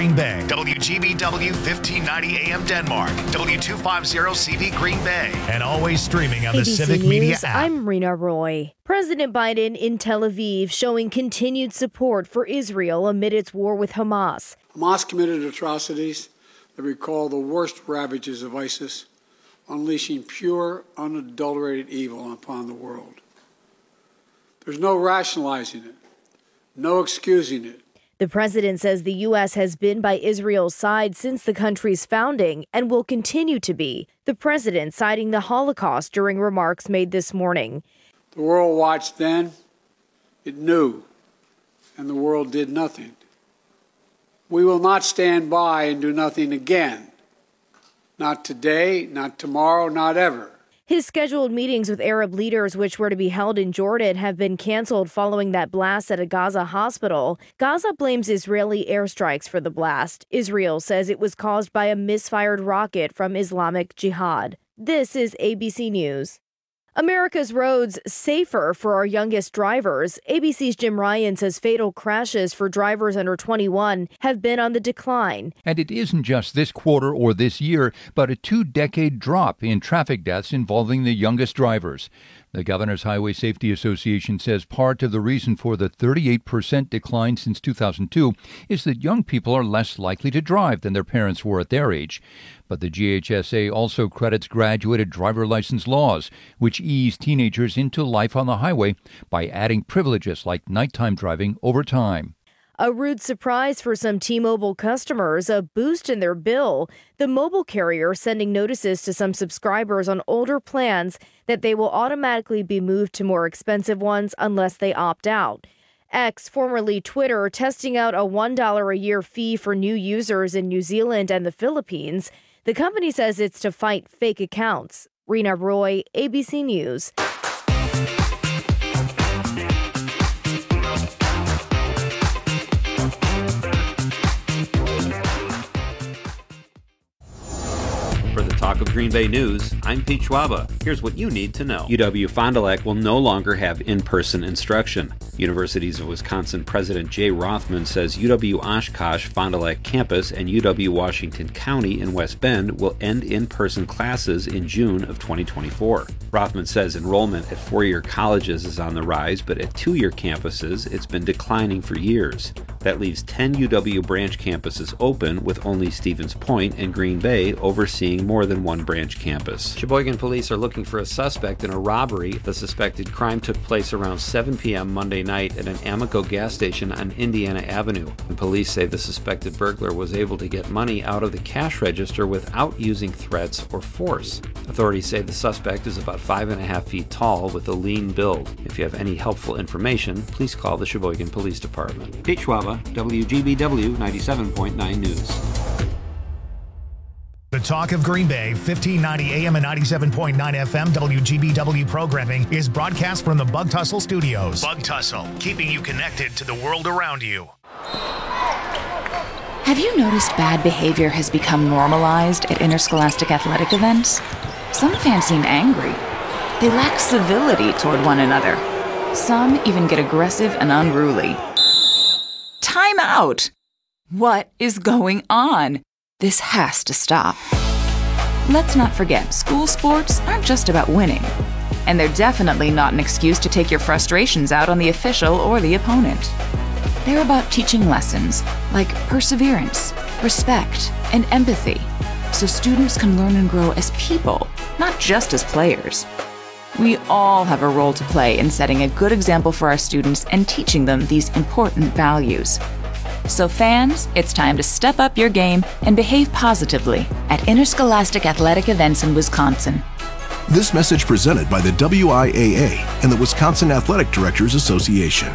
Green Bay, WGBW 1590 AM Denmark, W250CV Green Bay, and always streaming on the ABC Civic News, Media app. I'm Rena Roy. President Biden in Tel Aviv showing continued support for Israel amid its war with Hamas. Hamas committed atrocities that recall the worst ravages of ISIS, unleashing pure, unadulterated evil upon the world. There's no rationalizing it, no excusing it. The president says the U.S. has been by Israel's side since the country's founding and will continue to be. The president citing the Holocaust during remarks made this morning. The world watched then, it knew, and the world did nothing. We will not stand by and do nothing again. Not today, not tomorrow, not ever. His scheduled meetings with Arab leaders, which were to be held in Jordan, have been canceled following that blast at a Gaza hospital. Gaza blames Israeli airstrikes for the blast. Israel says it was caused by a misfired rocket from Islamic Jihad. This is ABC News. America's roads safer for our youngest drivers. ABC's Jim Ryan says fatal crashes for drivers under 21 have been on the decline. And it isn't just this quarter or this year, but a 2-decade drop in traffic deaths involving the youngest drivers. The Governor's Highway Safety Association says part of the reason for the 38% decline since 2002 is that young people are less likely to drive than their parents were at their age. But the GHSA also credits graduated driver license laws, which ease teenagers into life on the highway by adding privileges like nighttime driving over time. A rude surprise for some T-Mobile customers, a boost in their bill. The mobile carrier sending notices to some subscribers on older plans that they will automatically be moved to more expensive ones unless they opt out. X, formerly Twitter, testing out a $1 a year fee for new users in New Zealand and the Philippines. The company says it's to fight fake accounts. Rena Roy, ABC News. For the Talk of Green Bay News, I'm Pete Schwaba. Here's what you need to know. UW-Fond du Lac will no longer have in-person instruction. Universities of Wisconsin President Jay Rothman says UW-Oshkosh Fond du Lac campus and UW-Washington County in West Bend will end in-person classes in June of 2024. Rothman says enrollment at four-year colleges is on the rise, but at two-year campuses, it's been declining for years. That leaves 10 UW branch campuses open, with only Stevens Point and Green Bay overseeing more than one branch campus. Sheboygan police are looking for a suspect in a robbery. The suspected crime took place around 7 p.m. Monday night at an Amoco gas station on Indiana Avenue. And police say the suspected burglar was able to get money out of the cash register without using threats or force. Authorities say the suspect is about 5.5 feet tall with a lean build. If you have any helpful information, please call the Sheboygan Police Department. Pete Schwaba, WGBW 97.9 News. The Talk of Green Bay, 1590 AM and 97.9 FM WGBW programming is broadcast from the Bug Tussle Studios. Bug Tussle, keeping you connected to the world around you. Have you noticed bad behavior has become normalized at interscholastic athletic events? Some fans seem angry. They lack civility toward one another. Some even get aggressive and unruly. Time out! What is going on? This has to stop. Let's not forget, school sports aren't just about winning. And they're definitely not an excuse to take your frustrations out on the official or the opponent. They're about teaching lessons like perseverance, respect, and empathy, so students can learn and grow as people, not just as players. We all have a role to play in setting a good example for our students and teaching them these important values. So fans, it's time to step up your game and behave positively at interscholastic athletic events in Wisconsin. This message presented by the WIAA and the Wisconsin Athletic Directors Association.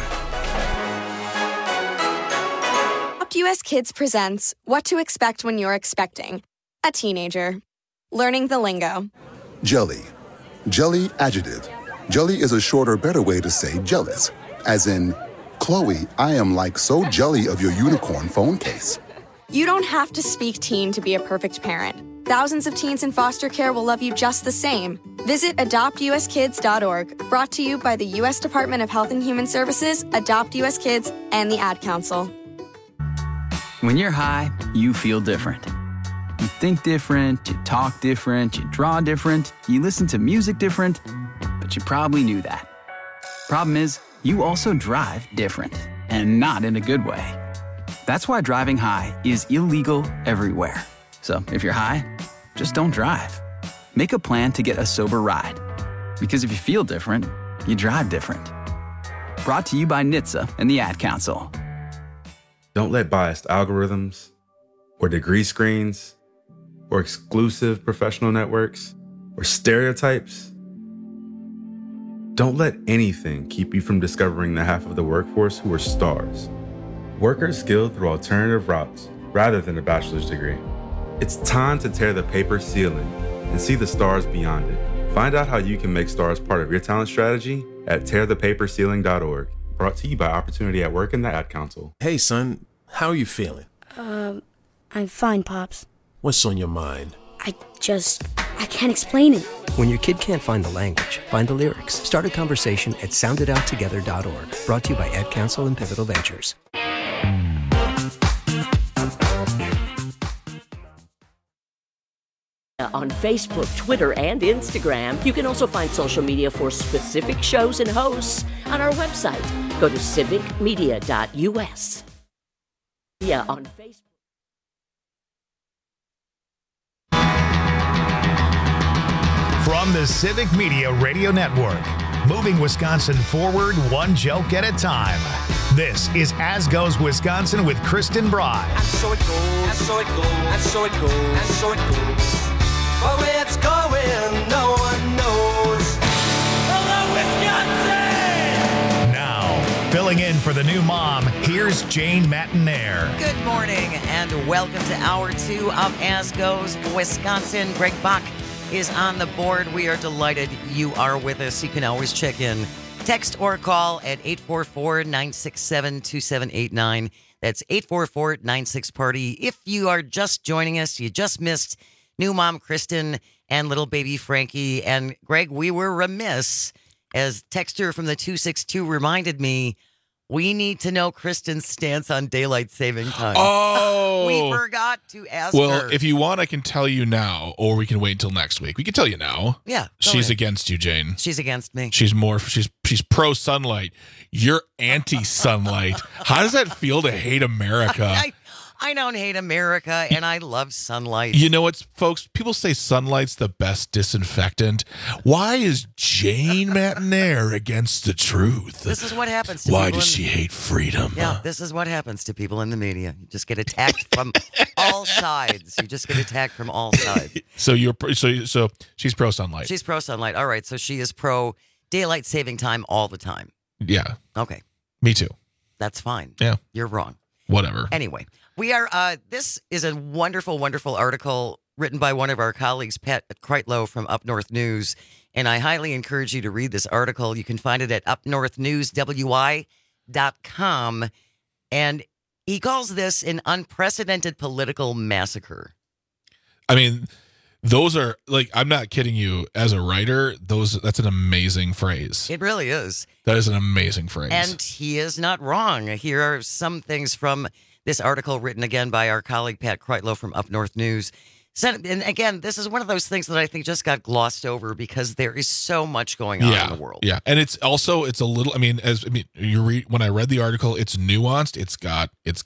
US Kids presents What to Expect When You're Expecting a Teenager. Learning the lingo. Jelly. Jelly adjective. Jelly is a shorter, better way to say jealous. As in, Chloe, I am like so jelly of your unicorn phone case. You don't have to speak teen to be a perfect parent. Thousands of teens in foster care will love you just the same. Visit adoptuskids.org, brought to you by the U.S. Department of Health and Human Services, Adopt U.S. Kids, and the Ad Council. When you're high, you feel different. You think different, you talk different, you draw different, you listen to music different, but you probably knew that. Problem is, you also drive different, and not in a good way. That's why driving high is illegal everywhere. So if you're high, just don't drive. Make a plan to get a sober ride. Because if you feel different, you drive different. Brought to you by NHTSA and the Ad Council. Don't let biased algorithms, or degree screens, or exclusive professional networks, or stereotypes. Don't let anything keep you from discovering the half of the workforce who are stars. Workers skilled through alternative routes rather than a bachelor's degree. It's time to tear the paper ceiling and see the stars beyond it. Find out how you can make stars part of your talent strategy at tearthepaperceiling.org. Brought to you by Opportunity at Work and the Ad Council. Hey, son, how are you feeling? I'm fine, Pops. What's on your mind? I can't explain it. When your kid can't find the language, find the lyrics. Start a conversation at sounditouttogether.org. Brought to you by Ad Council and Pivotal Ventures. On Facebook, Twitter, and Instagram. You can also find social media for specific shows and hosts on our website. Go to civicmedia.us. Yeah, on Facebook. From the Civic Media Radio Network, moving Wisconsin forward one joke at a time. This is As Goes Wisconsin with Kristen Bry. And so it goes, and so it goes, and so it goes, and so it goes. But where it's going, no one knows. Hello, Wisconsin! Now, filling in for the new mom, here's Jane Matinaire. Good morning, and welcome to Hour 2 of As Goes Wisconsin. Greg Bach is on the board. We are delighted you are with us. You can always check in. Text or call at 844-967-2789. That's 844-96-PARTY. If you are just joining us, you just missed new mom Kristen and little baby Frankie. And Greg, we were remiss, as texter from the 262 reminded me, we need to know Kristen's stance on daylight saving time. Oh! We forgot to ask her. Well, if you want, I can tell you now, or we can wait until next week. We can tell you now. Yeah. She's against you, Jane. She's against me. She's pro sunlight. You're anti sunlight. How does that feel to hate America? I don't hate America, and I love sunlight. You know what, folks? People say sunlight's the best disinfectant. Why is Jane Matinaire against the truth? This is what happens to Why people. Does she hate freedom? Yeah, this is what happens to people in the media. You just get attacked from all sides. You just get attacked from all sides. So so she's pro sunlight. She's pro sunlight. All right, so she is pro daylight saving time all the time. Yeah. Okay. Me too. That's fine. Yeah. You're wrong. Whatever. Anyway, we are. This is a wonderful, wonderful article written by one of our colleagues, Pat Kreitlow from Up North News, and I highly encourage you to read this article. You can find it at upnorthnewswi.com, and he calls this an unprecedented political massacre. I mean, those are, like, I'm not kidding you. As a writer, that's an amazing phrase. It really is. That is an amazing phrase. And he is not wrong. Here are some things from this article written again by our colleague Pat Kreitlow from Up North News. And again, this is one of those things that I think just got glossed over because there is so much going on in the world. Yeah, and it's a little. You read, when I read the article, it's nuanced. It's got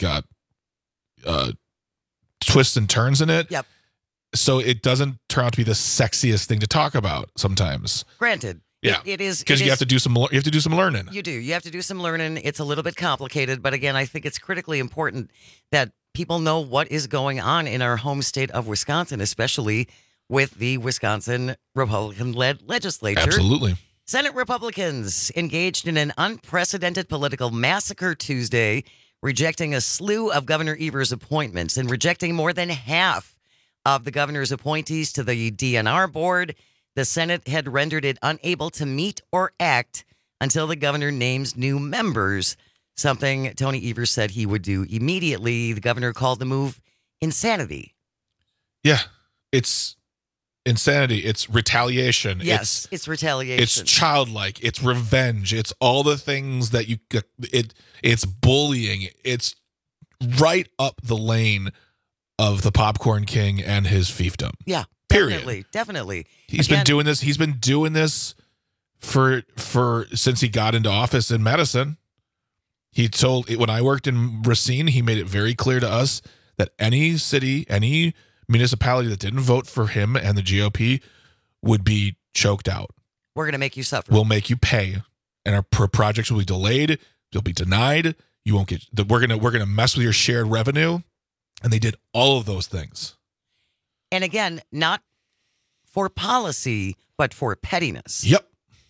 twists and turns in it. Yep. So it doesn't turn out to be the sexiest thing to talk about sometimes. Granted. Yeah. It is. Because you have to do some learning. You do. You have to do some learning. It's a little bit complicated, but again, I think it's critically important that people know what is going on in our home state of Wisconsin, especially with the Wisconsin Republican-led legislature. Absolutely. Senate Republicans engaged in an unprecedented political massacre Tuesday, rejecting a slew of Governor Evers' appointments and rejecting more than half of the governor's appointees to the DNR board. The Senate had rendered it unable to meet or act until the governor names new members, something Tony Evers said he would do immediately. The governor called the move insanity. Yeah, it's insanity. It's retaliation. Yes, it's retaliation. It's childlike. It's revenge. It's all the things that it's bullying. It's right up the lane of the Popcorn King and his fiefdom. Yeah, period. Definitely. He's been doing this. He's been doing this for since he got into office in Madison. He told, when I worked in Racine, he made it very clear to us that any city, any municipality that didn't vote for him and the GOP would be choked out. We're going to make you suffer. We'll make you pay, and our projects will be delayed. They'll be denied. You won't get. We're gonna mess with your shared revenue, and they did all of those things. And again, not for policy, but for pettiness. Yep.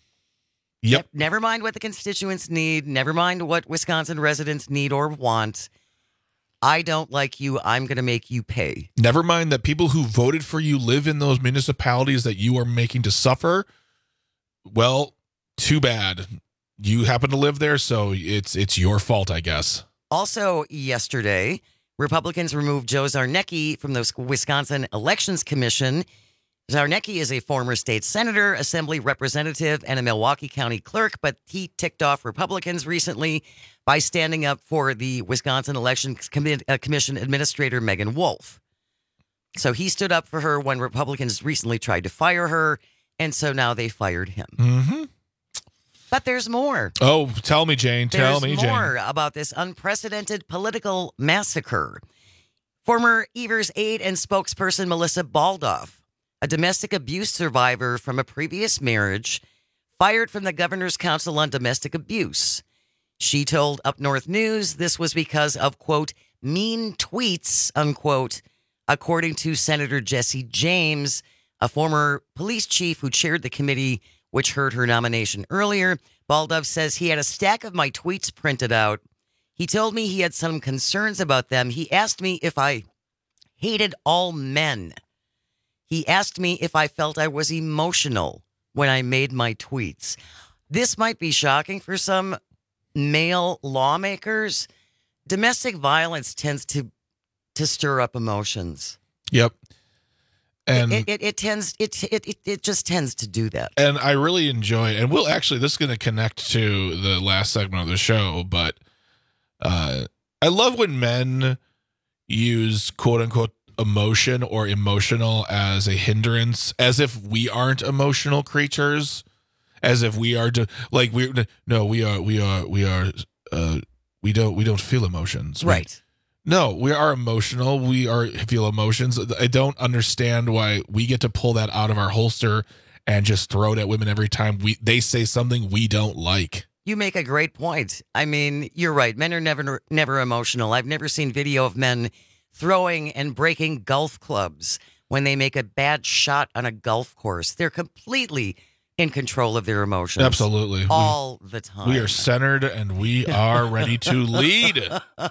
Never mind what the constituents need. Never mind what Wisconsin residents need or want. I don't like you. I'm going to make you pay. Never mind that people who voted for you live in those municipalities that you are making to suffer. Well, too bad. You happen to live there, so it's your fault, I guess. Also, yesterday, Republicans removed Joe Zarnecki from the Wisconsin Elections Commission. Zarnecki is a former state senator, assembly representative, and a Milwaukee County clerk, but he ticked off Republicans recently by standing up for the Wisconsin Elections Commission Administrator Megan Wolf. So he stood up for her when Republicans recently tried to fire her, and so now they fired him. Mm-hmm. But there's more. Oh, tell me, Jane. Tell me, Jane. There's more about this unprecedented political massacre. Former Evers aide and spokesperson Melissa Baldoff, a domestic abuse survivor from a previous marriage, fired from the Governor's Council on Domestic Abuse. She told Up North News this was because of, quote, mean tweets, unquote, according to Senator Jesse James, a former police chief who chaired the committee which heard her nomination earlier. Baldoff says he had a stack of my tweets printed out. He told me he had some concerns about them. He asked me if I hated all men. He asked me if I felt I was emotional when I made my tweets. This might be shocking for some male lawmakers. Domestic violence tends to stir up emotions. Yep. And it just tends to do that. And I really enjoy, and we'll actually, this is going to connect to the last segment of the show, but I love when men use quote unquote emotion or emotional as a hindrance, as if we aren't emotional creatures, as if we are we don't feel emotions. Right. No, we are emotional. We feel emotions. I don't understand why we get to pull that out of our holster and just throw it at women every time they say something we don't like. You make a great point. I mean, you're right. Men are never emotional. I've never seen video of men throwing and breaking golf clubs when they make a bad shot on a golf course. They're completely in control of their emotions. Absolutely. All the time. We are centered and we are ready to lead.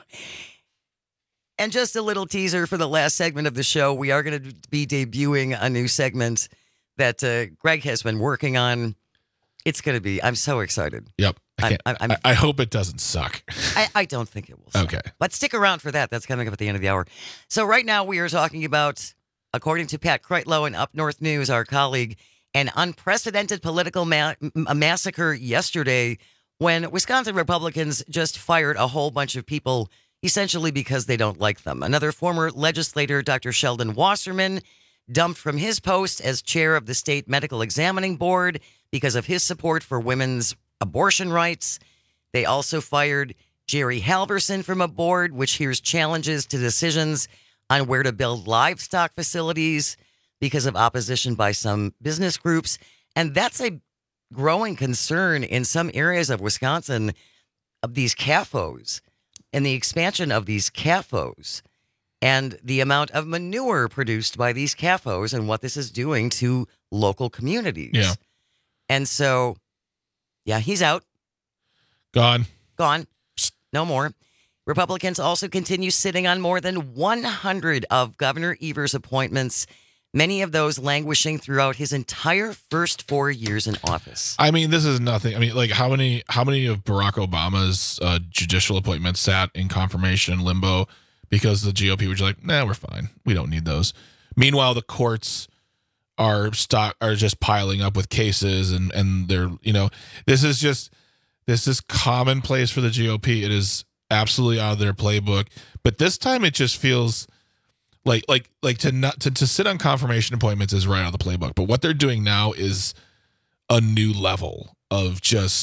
And just a little teaser for the last segment of the show. We are going to be debuting a new segment that Greg has been working on. It's going to be, I'm so excited. Yep. I hope it doesn't suck. I don't think it will suck. Okay. But stick around for that. That's coming up at the end of the hour. So right now we are talking about, according to Pat Kreitlow and Up North News, our colleague, an unprecedented political massacre yesterday when Wisconsin Republicans just fired a whole bunch of people essentially because they don't like them. Another former legislator, Dr. Sheldon Wasserman, dumped from his post as chair of the state medical examining board because of his support for women's abortion rights. They also fired Jerry Halverson from a board which hears challenges to decisions on where to build livestock facilities because of opposition by some business groups. And that's a growing concern in some areas of Wisconsin of these CAFOs. And the expansion of these CAFOs and the amount of manure produced by these CAFOs and what this is doing to local communities. Yeah. And so, yeah, he's out. Gone. No more. Republicans also continue sitting on more than 100 of Governor Evers' appointments, many of those languishing throughout his entire first 4 years in office. I mean, this is nothing. I mean, like how many of Barack Obama's judicial appointments sat in confirmation limbo because the GOP were just like, nah, we're fine. We don't need those. Meanwhile, the courts are just piling up with cases and they're, this is commonplace for the GOP. It is absolutely out of their playbook. But this time it just feels like to sit on confirmation appointments is right out of the playbook. But what they're doing now is a new level of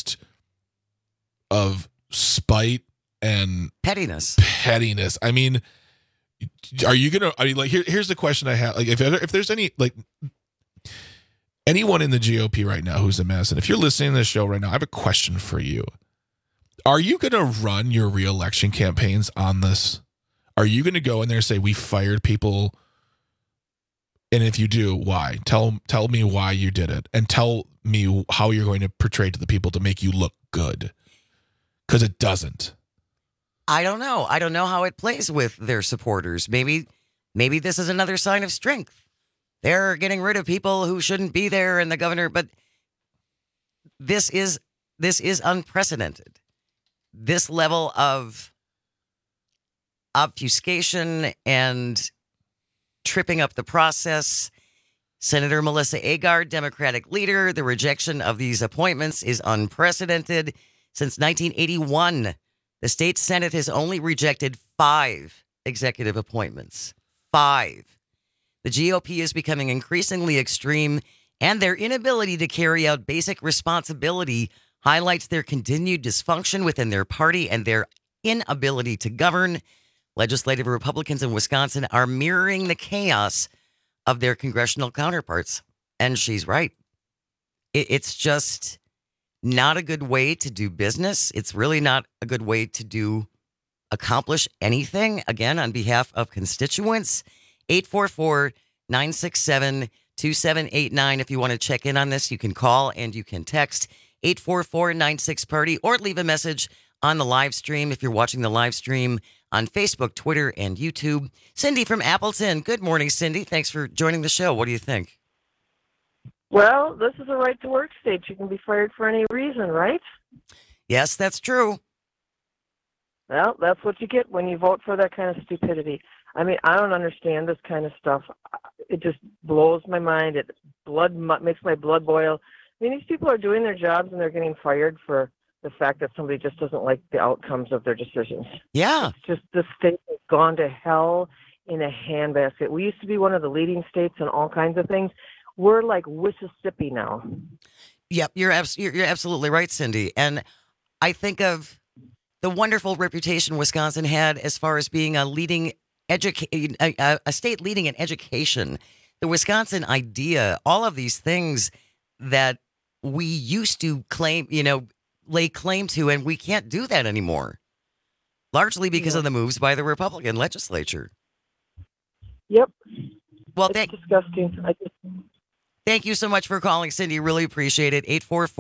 spite and pettiness. I mean, are you gonna? I mean, like here's the question I have. Like, if there's any like anyone in the GOP right now who's a mess, and if you're listening to this show right now, I have a question for you. Are you gonna run your reelection campaigns on this? Are you gonna go in there and say we fired people? And if you do, why? Tell me why you did it, and tell me how you're going to portray to the people to make you look good. Because it doesn't. I don't know. I don't know how it plays with their supporters. Maybe this is another sign of strength. They're getting rid of people who shouldn't be there, and the governor. But this is unprecedented. This level of obfuscation and tripping up the process. Senator Melissa Agard, Democratic leader, the rejection of these appointments is unprecedented. Since 1981, the state Senate has only rejected 5 executive appointments. 5. The GOP is becoming increasingly extreme, and their inability to carry out basic responsibility highlights their continued dysfunction within their party and their inability to govern. Legislative Republicans in Wisconsin are mirroring the chaos of their congressional counterparts. And she's right. It's just not a good way to do business. It's really not a good way to accomplish anything. Again, on behalf of constituents, 844-967-2789. If you want to check in on this, you can call and you can text 844-96-PARTY or leave a message on the live stream if you're watching the live stream on Facebook, Twitter, and YouTube. Cindy from Appleton. Good morning, Cindy. Thanks for joining the show. What do you think? Well, this is a right-to-work state. You can be fired for any reason, right? Yes, that's true. Well, that's what you get when you vote for that kind of stupidity. I mean, I don't understand this kind of stuff. It just blows my mind. It makes my blood boil. I mean, these people are doing their jobs and they're getting fired for the fact that somebody just doesn't like the outcomes of their decisions. Yeah. It's just the state has gone to hell in a handbasket. We used to be one of the leading states in all kinds of things. We're like Mississippi now. Yep, you're absolutely right, Cindy. And I think of the wonderful reputation Wisconsin had as far as being a state leading in education. The Wisconsin idea, all of these things that we used to claim, lay claim to, and we can't do that anymore. Largely because of the moves by the Republican legislature. Yep. Well, it's disgusting. Thank you so much for calling, Cindy. Really appreciate it.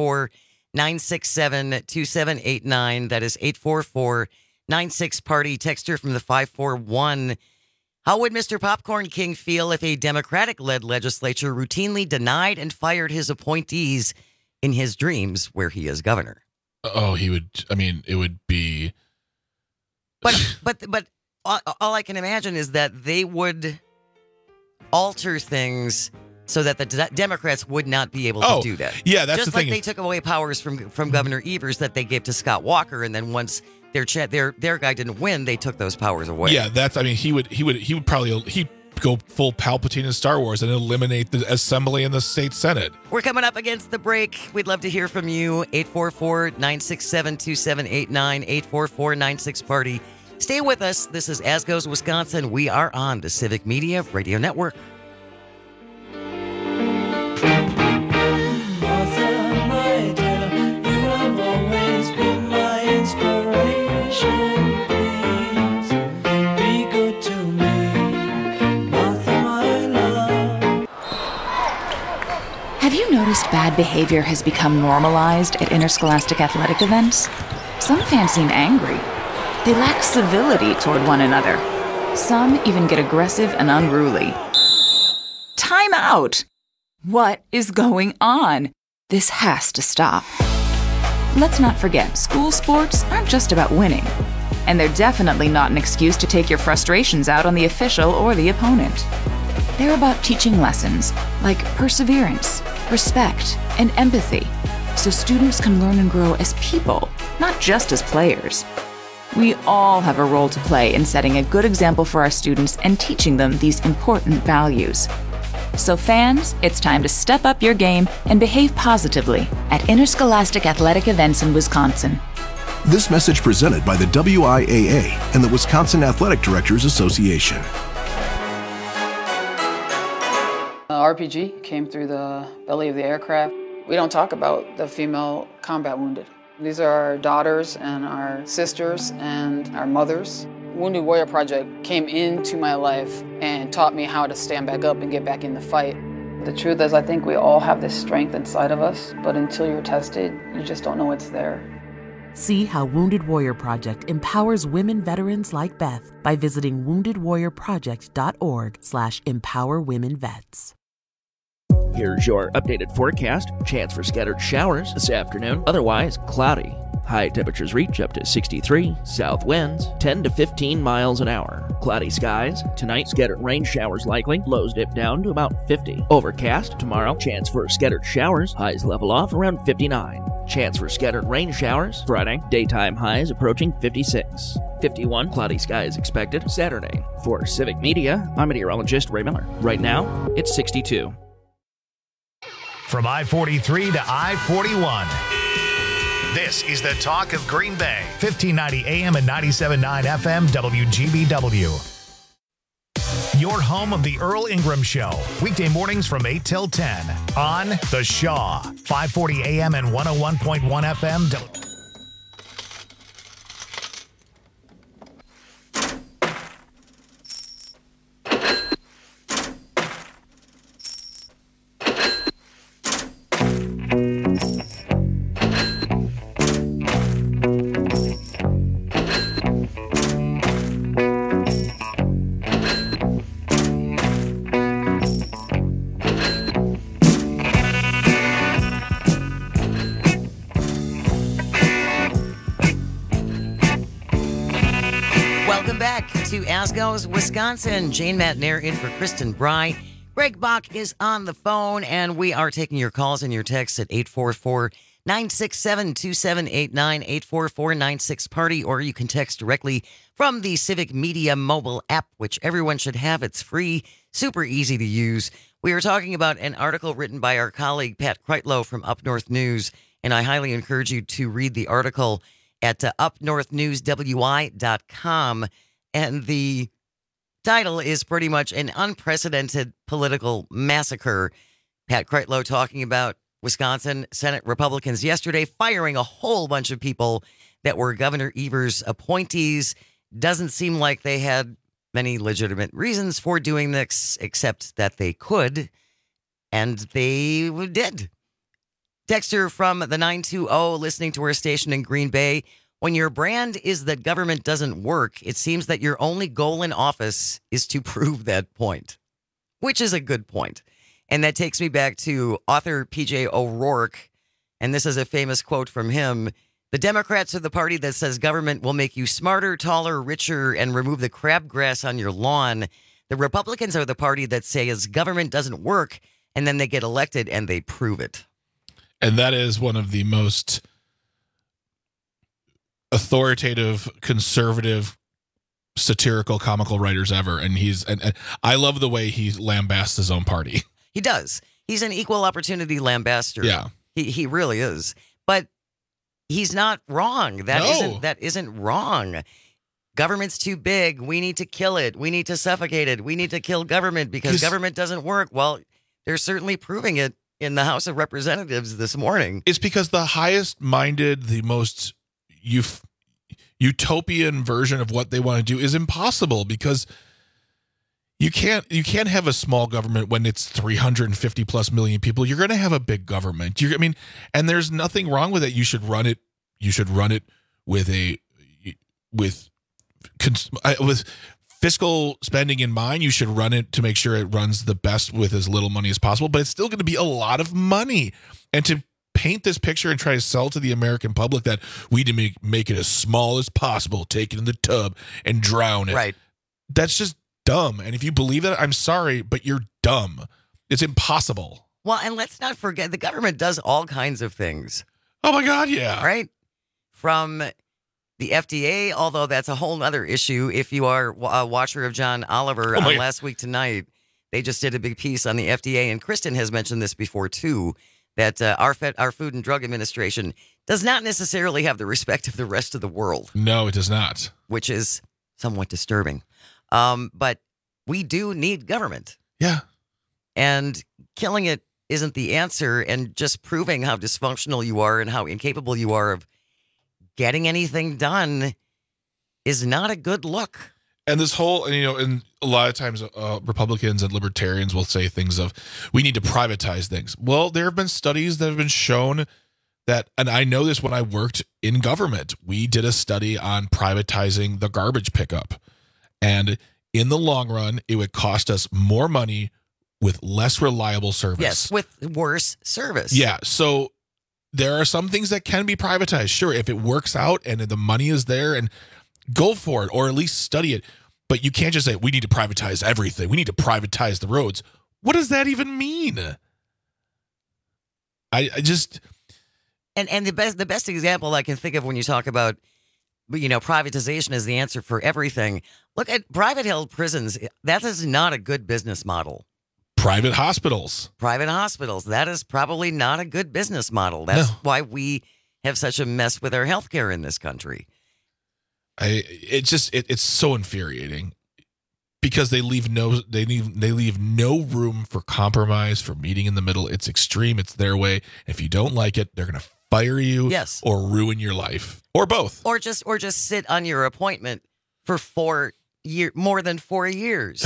844-967-2789. That is 844-96-PARTY. Texter from the 541. How would Mr. Popcorn King feel if a Democratic-led legislature routinely denied and fired his appointees in his dreams where he is governor? Oh, he would. I mean, it would be. But all I can imagine is that they would alter things so that the Democrats would not be able to do that. Yeah, that's just the like thing. They took away powers from Governor Evers that they gave to Scott Walker, and then once their guy didn't win, they took those powers away. Yeah, that's. I mean, he would probably go full Palpatine in Star Wars and eliminate the assembly and the state Senate. We're coming up against the break. We'd love to hear from you. 844-967-2789, 844-96-PARTY. Stay with us. This is As Goes Wisconsin. We are on the Civic Media Radio Network. Have you noticed bad behavior has become normalized at interscholastic athletic events? Some fans seem angry. They lack civility toward one another. Some even get aggressive and unruly. Time out! What is going on? This has to stop. Let's not forget, school sports aren't just about winning. And they're definitely not an excuse to take your frustrations out on the official or the opponent. They're about teaching lessons like perseverance, respect, and empathy, so students can learn and grow as people, not just as players. We all have a role to play in setting a good example for our students and teaching them these important values. So fans, it's time to step up your game and behave positively at interscholastic athletic events in Wisconsin. This message presented by the WIAA and the Wisconsin Athletic Directors Association. RPG came through the belly of the aircraft. We don't talk about the female combat wounded. These are our daughters and our sisters and our mothers. Wounded Warrior Project came into my life and taught me how to stand back up and get back in the fight. The truth is, I think we all have this strength inside of us, but until you're tested, you just don't know it's there. See how Wounded Warrior Project empowers women veterans like Beth by visiting woundedwarriorproject.org/empowerwomenvets. Here's your updated forecast. Chance for scattered showers this afternoon. Otherwise, cloudy. High temperatures reach up to 63. South winds 10 to 15 miles an hour. Cloudy skies. Tonight, scattered rain showers likely. Lows dip down to about 50. Overcast tomorrow. Chance for scattered showers. Highs level off around 59. Chance for scattered rain showers. Friday, daytime highs approaching 56. 51 cloudy skies expected Saturday. For Civic Media, I'm meteorologist Ray Miller. Right now, it's 62. From I-43 to I-41. This is the talk of Green Bay. 1590 AM and 97.9 FM WGBW. Your home of the Earl Ingram Show. Weekday mornings from 8 till 10 on The Shaw. 540 AM and 101.1 FM. To Ascos, Wisconsin. Jane Matnair in for Kristen Bry. Greg Bach is on the phone, and we are taking your calls and your texts at 844-967-2789, 844-96-PARTY, or you can text directly from the Civic Media mobile app, which everyone should have. It's free, super easy to use. We are talking about an article written by our colleague Pat Kreitlow from Up North News, and I highly encourage you to read the article at upnorthnewswi.com. And the title is pretty much an unprecedented political massacre. Pat Kreitlow talking about Wisconsin Senate Republicans yesterday firing a whole bunch of people that were Governor Evers' appointees. Doesn't seem like they had many legitimate reasons for doing this, except that they could, and they did. Texter from the 920 listening to our station in Green Bay. When your brand is that government doesn't work, it seems that your only goal in office is to prove that point, which is a good point. And that takes me back to author P.J. O'Rourke, and this is a famous quote from him. The Democrats are the party that says government will make you smarter, taller, richer, and remove the crabgrass on your lawn. The Republicans are the party that says government doesn't work, and then they get elected and they prove it. And that is one of the most authoritative, conservative, satirical, comical writers ever, and and I love the way he lambasts his own party. He does. He's an equal opportunity lambaster. Yeah, he really is. But he's not wrong. That isn't wrong. Government's too big. We need to kill it. We need to suffocate it. We need to kill government because government doesn't work. Well, they're certainly proving it in the House of Representatives this morning. It's because the highest-minded, the most utopian version of what they want to do is impossible, because you can't have a small government when it's 350 plus million people. You're going to have a big government. And there's nothing wrong with it. You should run it with fiscal spending in mind. You should run it to make sure it runs the best with as little money as possible, but it's still going to be a lot of money. And to paint this picture and try to sell to the American public that we need to make it as small as possible, take it in the tub and drown it. Right. That's just dumb. And if you believe that, I'm sorry, but you're dumb. It's impossible. Well, and let's not forget, the government does all kinds of things. Oh my God, yeah. Right? From The FDA, although that's a whole other issue, if you are a watcher of John Oliver on Last Week Tonight, they just did a big piece on the FDA, and Kristen has mentioned this before too, that our Food and Drug Administration does not necessarily have the respect of the rest of the world. No, it does not. Which is somewhat disturbing. But we do need government. Yeah. And killing it isn't the answer, and just proving how dysfunctional you are and how incapable you are of getting anything done is not a good look. And this whole, and a lot of times Republicans and libertarians will say things of, we need to privatize things. Well, there have been studies that have been shown that, and I know this when I worked in government, we did a study on privatizing the garbage pickup. And in the long run, it would cost us more money with less reliable service. Yes, with worse service. Yeah, so there are some things that can be privatized. Sure, if it works out and the money is there, and go for it, or at least study it. But you can't just say, we need to privatize everything. We need to privatize the roads. What does that even mean? I just... And the best example I can think of when you talk about, privatization is the answer for everything. Look at private held prisons. That is not a good business model. Private hospitals. That is probably not a good business model. That's why we have such a mess with our healthcare in this country. It's so infuriating because they leave no room for compromise, for meeting in the middle. It's extreme. It's their way. If you don't like it, they're going to fire you, or ruin your life, or both, or just sit on your appointment for more than 4 years.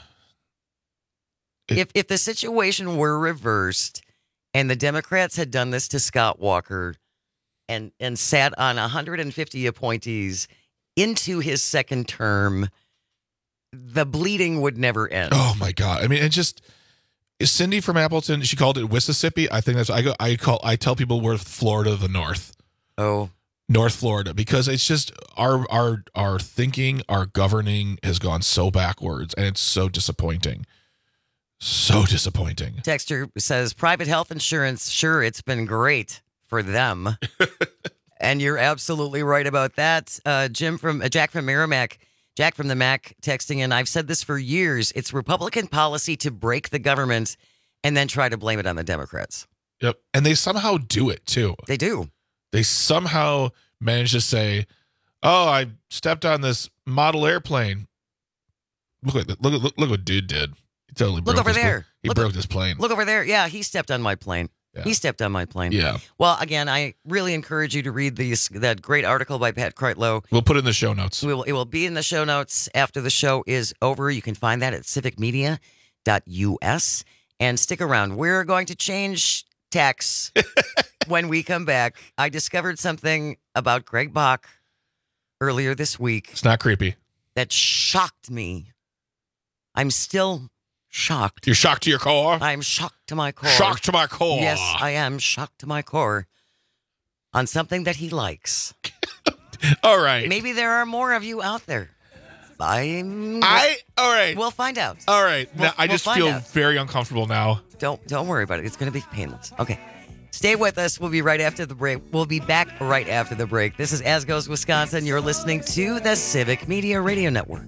If the situation were reversed and the Democrats had done this to Scott Walker and sat on 150 appointees into his second term, the bleeding would never end. Oh my God. I mean, Cindy from Appleton, she called it Mississippi. I think that's, I tell people we're Florida of the North. Oh. North Florida, because it's just our thinking, our governing has gone so backwards, and it's so disappointing. So disappointing. Texter says, private health insurance, sure, it's been great for them. And you're absolutely right about that. Jack from Merrimack, Jack from the Mac texting in, I've said this for years. It's Republican policy to break the government and then try to blame it on the Democrats. Yep. And they somehow do it too. They do. They somehow manage to say, oh, I stepped on this model airplane. Look what dude did. He totally broke He broke his plane. Look over there. Yeah, he stepped on my plane. Yeah. He stepped on my plane. Yeah. Well, again, I really encourage you to read that great article by Pat Kreitlow. We'll put it in the show notes. It will be in the show notes after the show is over. You can find that at civicmedia.us. And stick around. We're going to change tacks when we come back. I discovered something about Greg Bach earlier this week. It's not creepy. That shocked me. I'm still shocked. You're shocked to your core? I'm shocked to my core. Shocked to my core. Yes, I am shocked to my core on something that he likes. All right. Maybe there are more of you out there. All right. We'll find out. All right. Now, I just feel very uncomfortable now. Don't worry about it. It's going to be painless. Okay. Stay with us. We'll be right after the break. We'll be back right after the break. This is As Goes Wisconsin. You're listening to the Civic Media Radio Network.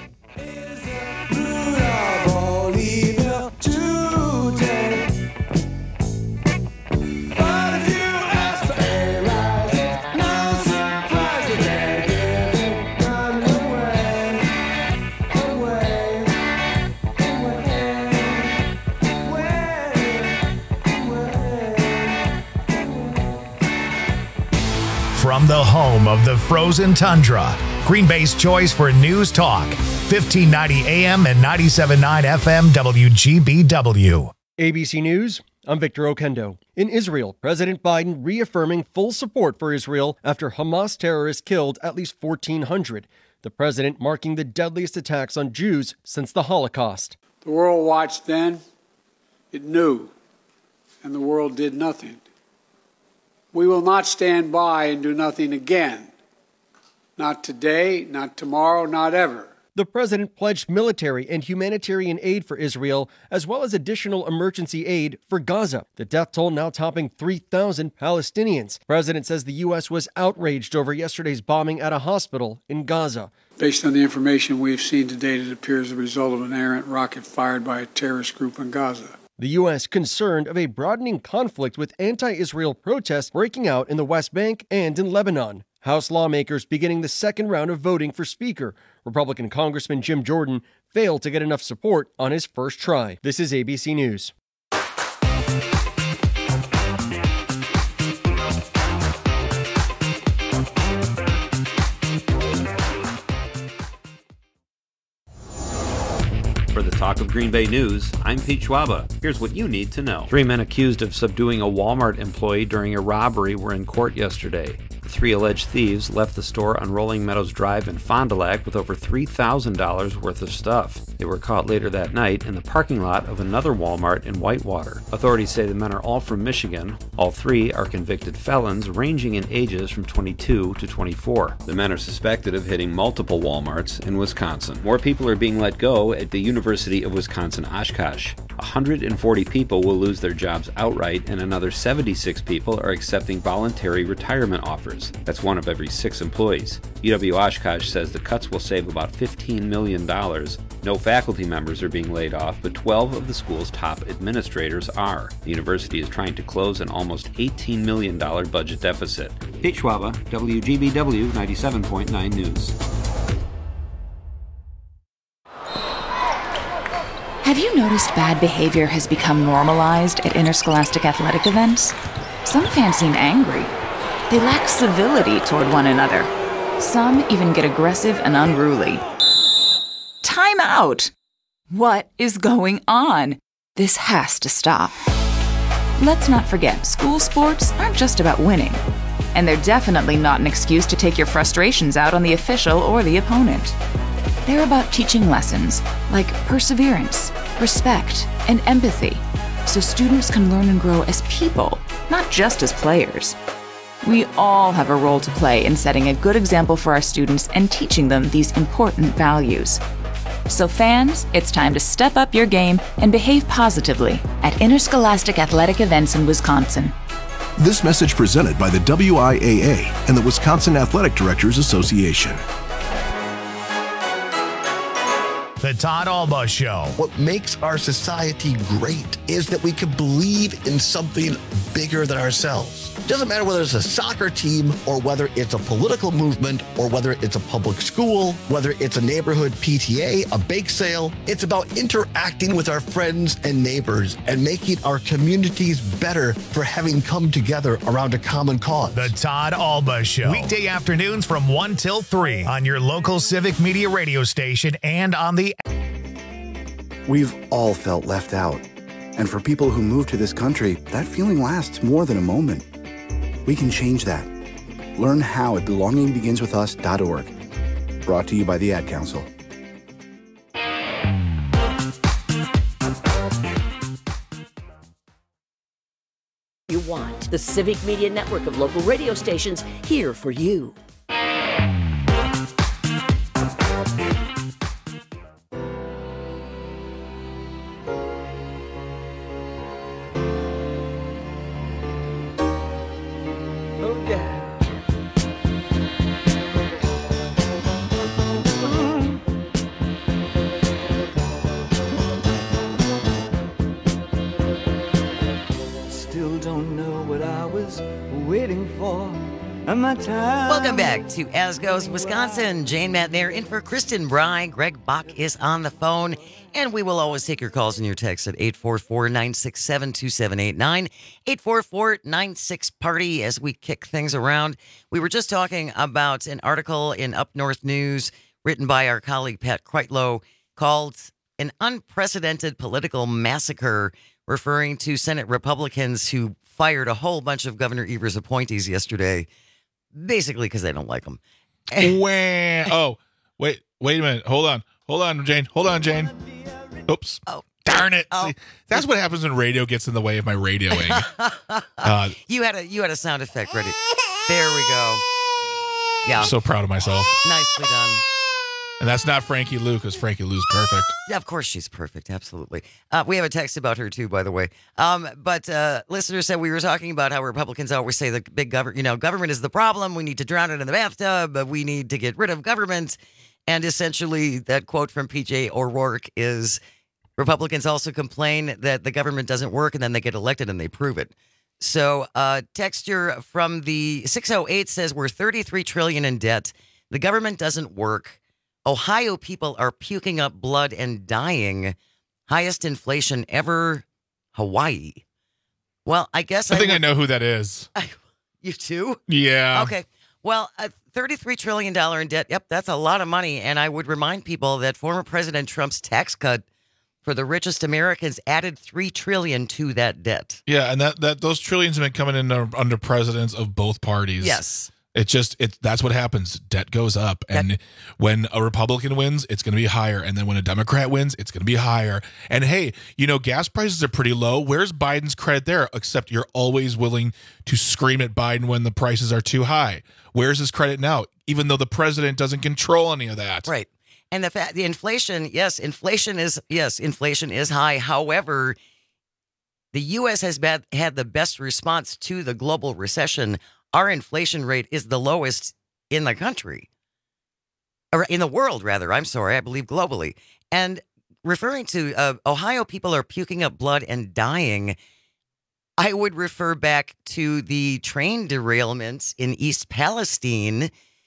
From the home of the frozen tundra, Green Bay's choice for news talk, 1590 AM and 97.9 FM WGBW. ABC News, I'm Victor Okendo. In Israel, President Biden reaffirming full support for Israel after Hamas terrorists killed at least 1,400. The president marking the deadliest attacks on Jews since the Holocaust. The world watched then, it knew, and the world did nothing. We will not stand by and do nothing again. Not today, not tomorrow, not ever. The president pledged military and humanitarian aid for Israel, as well as additional emergency aid for Gaza. The death toll now topping 3,000 Palestinians. The president says the U.S. was outraged over yesterday's bombing at a hospital in Gaza. Based on the information we've seen to date, it appears the result of an errant rocket fired by a terrorist group in Gaza. The U.S. concerned of a broadening conflict with anti-Israel protests breaking out in the West Bank and in Lebanon. House lawmakers beginning the second round of voting for Speaker. Republican Congressman Jim Jordan failed to get enough support on his first try. This is ABC News. For the Talk of Green Bay News, I'm Pete Schwaba. Here's what you need to know. 3 men accused of subduing a Walmart employee during a robbery were in court yesterday. The 3 alleged thieves left the store on Rolling Meadows Drive in Fond du Lac with over $3,000 worth of stuff. They were caught later that night in the parking lot of another Walmart in Whitewater. Authorities say the men are all from Michigan. All 3 are convicted felons ranging in ages from 22 to 24. The men are suspected of hitting multiple Walmarts in Wisconsin. More people are being let go at the University of Wisconsin-Oshkosh. 140 people will lose their jobs outright, and another 76 people are accepting voluntary retirement offers. That's 1 of every 6 employees. UW-Oshkosh says the cuts will save about $15 million. No faculty members are being laid off, but 12 of the school's top administrators are. The university is trying to close an almost $18 million budget deficit. Pete Schwaba, WGBW 97.9 News. Have you noticed bad behavior has become normalized at interscholastic athletic events? Some fans seem angry. They lack civility toward one another. Some even get aggressive and unruly. Time out! What is going on? This has to stop. Let's not forget, school sports aren't just about winning. And they're definitely not an excuse to take your frustrations out on the official or the opponent. They're about teaching lessons like perseverance, respect, and empathy, so students can learn and grow as people, not just as players. We all have a role to play in setting a good example for our students and teaching them these important values. So fans, it's time to step up your game and behave positively at interscholastic athletic events in Wisconsin. This message presented by the WIAA and the Wisconsin Athletic Directors Association. The Todd Alba Show. What makes our society great is that we can believe in something bigger than ourselves. It doesn't matter whether it's a soccer team or whether it's a political movement or whether it's a public school, whether it's a neighborhood PTA, a bake sale. It's about interacting with our friends and neighbors and making our communities better for having come together around a common cause. The Todd Alba Show. Weekday afternoons from 1 till 3 on your local Civic Media radio station and on the... We've all felt left out. And for people who move to this country, that feeling lasts more than a moment. We can change that. Learn how at belongingbeginswithus.org. Brought to you by the Ad Council. You want the Civic Media Network of local radio stations here for you. Welcome back to As Goes Wisconsin. Jane Matnair in for Kristen Bry. Greg Bach is on the phone. And we will always take your calls and your texts at 844-967-2789, 844-96-PARTY as we kick things around. We were just talking about an article in Up North News written by our colleague Pat Kreitlow called An Unprecedented Political Massacre, referring to Senate Republicans who fired a whole bunch of Governor Evers' appointees yesterday, basically because they don't like him. Oh, wait a minute. Hold on, Jane. Oops. Oh, darn it. Oh. See, that's what happens when radio gets in the way of my radioing. You had a sound effect ready. There we go. Yeah. I'm so proud of myself. Nicely done. And that's not Frankie Lou, because Frankie Lou's perfect. Yeah, of course she's perfect. Absolutely. We have a text about her too, by the way. But listeners said we were talking about how Republicans always say the big government is the problem. We need to drown it in the bathtub. We need to get rid of government. And essentially, that quote from PJ O'Rourke is Republicans also complain that the government doesn't work, and then they get elected and they prove it. So texture from the 608 says we're $33 trillion in debt. The government doesn't work. Ohio people are puking up blood and dying. Highest inflation ever. Hawaii. Well, I guess I think I know who that is. You too? Yeah. Okay. Well, $33 trillion in debt. Yep, that's a lot of money. And I would remind people that former President Trump's tax cut for the richest Americans added $3 trillion to that debt. Yeah, and that those trillions have been coming in under presidents of both parties. Yes. That's what happens. Debt goes up. And when a Republican wins, it's going to be higher. And then when a Democrat wins, it's going to be higher. And hey, gas prices are pretty low. Where's Biden's credit there? Except you're always willing to scream at Biden when the prices are too high. Where's his credit now? Even though the president doesn't control any of that. Right. And the inflation, inflation is high. However, the U.S. has had the best response to the global recession. Our inflation rate is the lowest in the country, or in the world, rather. I'm sorry, I believe globally. And referring to Ohio people are puking up blood and dying, I would refer back to the train derailments in East Palestine.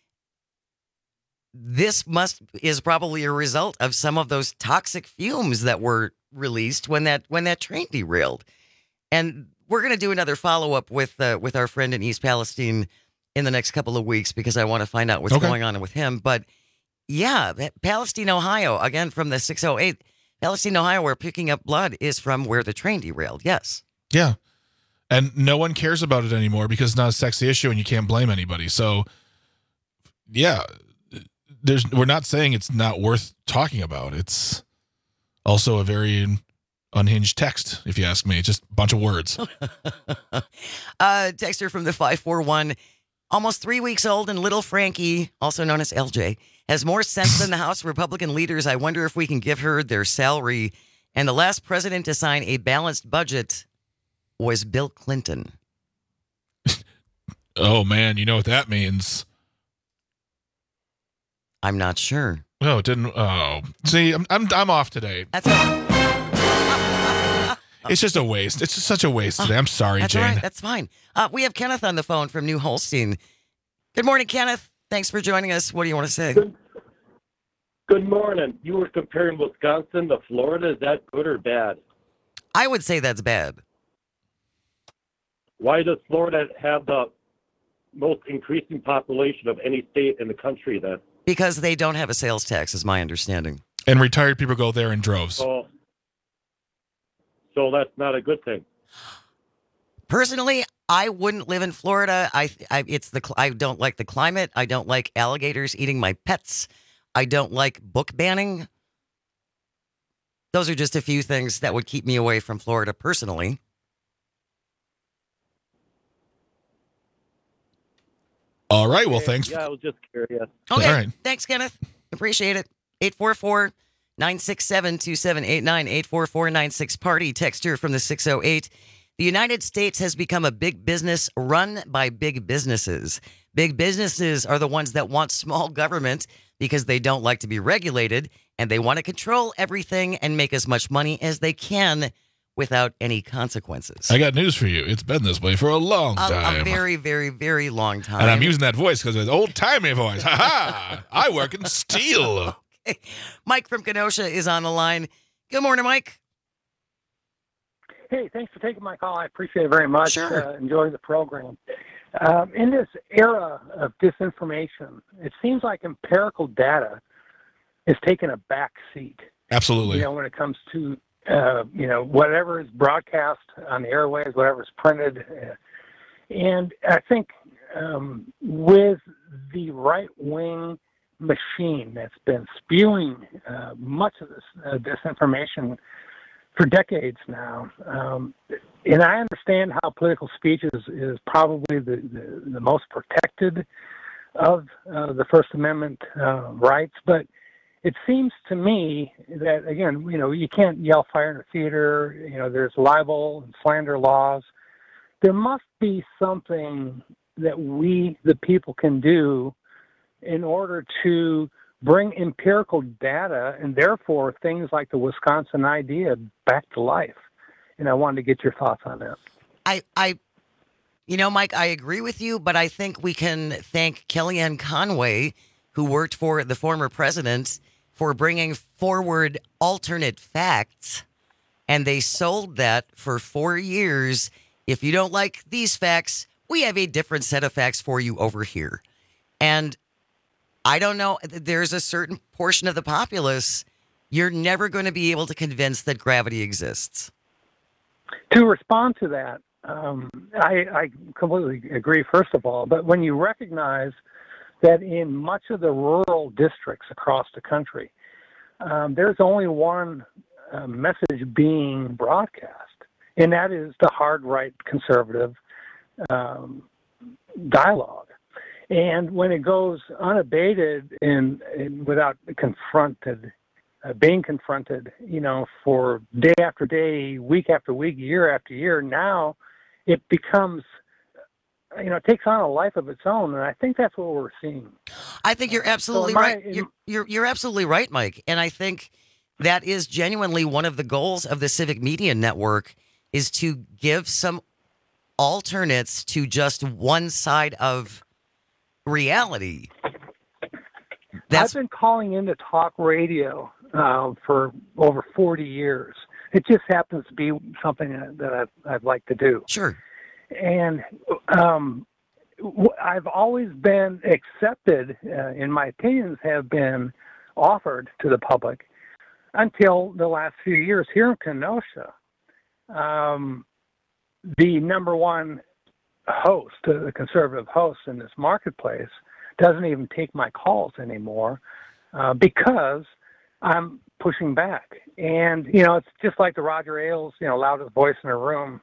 This is probably a result of some of those toxic fumes that were released when that train derailed. And we're going to do another follow-up with our friend in East Palestine in the next couple of weeks because I want to find out what's going on with him. But yeah, Palestine, Ohio, again from the 608, Palestine, Ohio, where picking up blood is from where the train derailed. Yes. Yeah. And no one cares about it anymore because it's not a sexy issue and you can't blame anybody. So yeah, we're not saying it's not worth talking about. It's also a very unhinged text, if you ask me. It's just a bunch of words. Texter from the 541, almost 3 weeks old, and little Frankie, also known as LJ, has more sense than the House Republican leaders. I wonder if we can give her their salary. And the last president to sign a balanced budget was Bill Clinton. Oh, man, you know what that means. I'm not sure. Oh, it didn't. Oh, see, I'm off today. That's all. It's just a waste. It's just such a waste today. I'm sorry, That's Jane. All right. That's fine. We have Kenneth on the phone from New Holstein. Good morning, Kenneth. Thanks for joining us. What do you want to say? Good morning. You were comparing Wisconsin to Florida. Is that good or bad? I would say that's bad. Why does Florida have the most increasing population of any state in the country then? Because they don't have a sales tax, is my understanding. And retired people go there in droves. So that's not a good thing. Personally, I wouldn't live in Florida. I don't like the climate. I don't like alligators eating my pets. I don't like book banning. Those are just a few things that would keep me away from Florida personally. All right. Well, thanks. Yeah, I was just curious. Okay. All right. Thanks, Kenneth. Appreciate it. 844-967-2789, 844-96-PARTY. Text here from the 608. The United States has become a big business run by big businesses. Big businesses are the ones that want small government because they don't like to be regulated and they want to control everything and make as much money as they can without any consequences. I got news for you. It's been this way for a long time. A very, very, very long time. And I'm using that voice because it's an old-timey voice. Ha-ha! I work in steel. Okay. Mike from Kenosha is on the line. Good morning, Mike. Hey, thanks for taking my call. I appreciate it very much. Sure. Enjoying the program. In this era of disinformation, it seems like empirical data is taking a back seat. Absolutely. When it comes to whatever is broadcast on the airwaves, whatever is printed. And I think with the right-wing machine that's been spewing much of this disinformation for decades now, and I understand how political speech is probably the most protected of the First Amendment rights, but it seems to me that, again, you can't yell fire in a theater. There's libel and slander laws. There must be something that we, the people, can do in order to bring empirical data and therefore things like the Wisconsin idea back to life. And I wanted to get your thoughts on that. Mike, I agree with you, but I think we can thank Kellyanne Conway, who worked for the former president, for bringing forward alternate facts. And they sold that for 4 years. If you don't like these facts, we have a different set of facts for you over here. And I don't know, there's a certain portion of the populace you're never going to be able to convince that gravity exists. To respond to that, I completely agree, first of all. But when you recognize that in much of the rural districts across the country, there's only one message being broadcast, and that is the hard right conservative dialogue. And when it goes unabated and without being confronted, for day after day, week after week, year after year, now it becomes, it takes on a life of its own. And I think that's what we're seeing. I think you're absolutely right. You're absolutely right, Mike. And I think that is genuinely one of the goals of the Civic Media Network, is to give some alternates to just one side of reality. I've been calling into talk radio for over 40 years. It just happens to be something that I'd like to do. Sure. And I've always been accepted, and my opinions have been offered to the public until the last few years here in Kenosha. The number one host, the conservative host in this marketplace, doesn't even take my calls anymore because I'm pushing back. And, it's just like the Roger Ailes, loudest voice in a room,